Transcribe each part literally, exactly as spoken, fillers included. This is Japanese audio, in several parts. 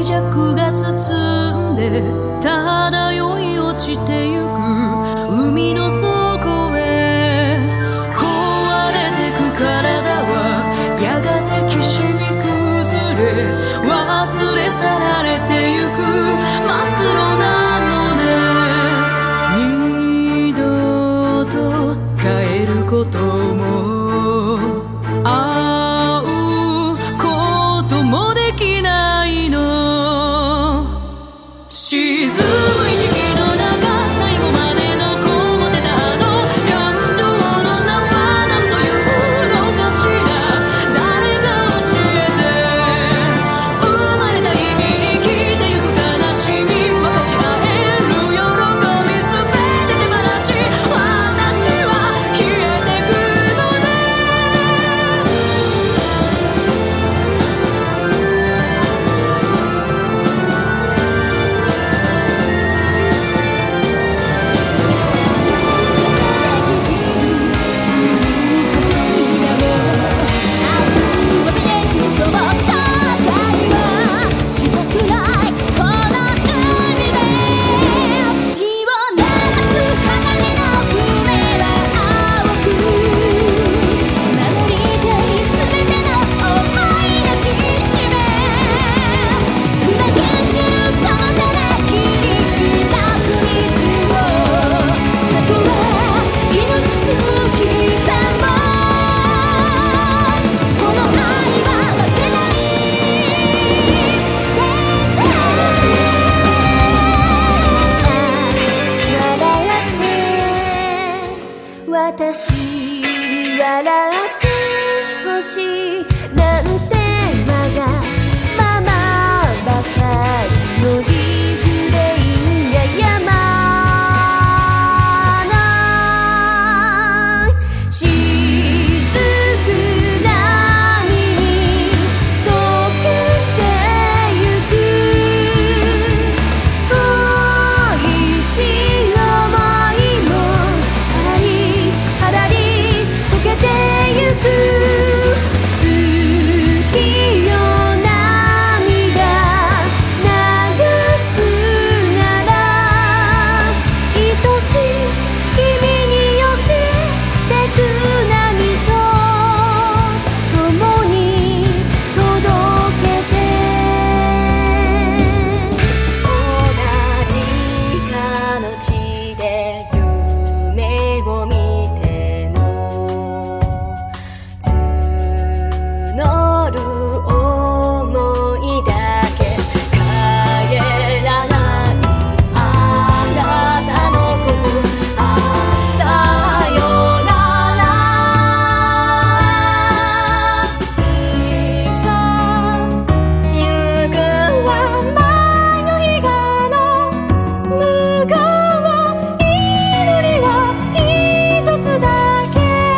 弱が包んで漂い落ちてゆく海の底へ壊れてく体はやがてきしみ崩れ忘れ去られてゆく末路なのね二度と帰ることも会うこともできないの沈む意識の中最後まで残ってたあの感情の名は何というのかしら誰か教えて生まれた意味生きてゆく悲しみ分かち合える喜びすべて手放し私は消えてくのね私笑ってほしいなんてわがままばかりのリフレインがやまない雫波に溶けてゆく恋しい想いもはらりはらり溶けてゆく月よ涙流すなら愛しい君に寄せてく波と共に届けて同じかの地で夢を見ても募る想いだけ帰らないあなたのことあさよならいざ行くは前の日がの向こう祈りは一つだけ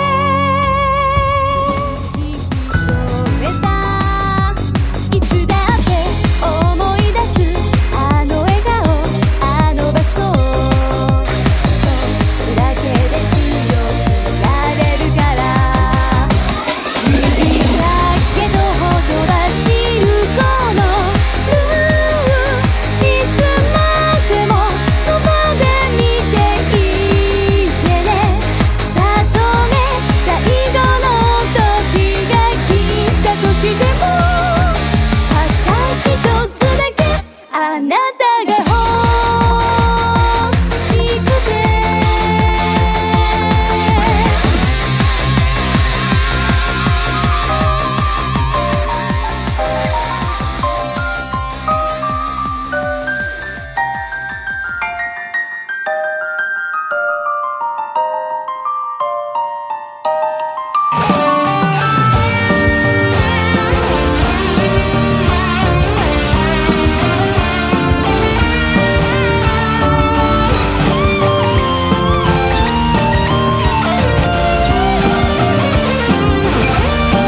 引き添えたいつだって思い出すあの笑顔あの場所一つだけで強くなれるから指だけどほとばしるこのルーいつまでもそばで見ていてねたとえ最後の時が来たとしてもたった一つだけあなたが欲しくて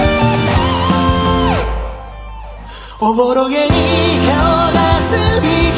おぼろげに顔出す君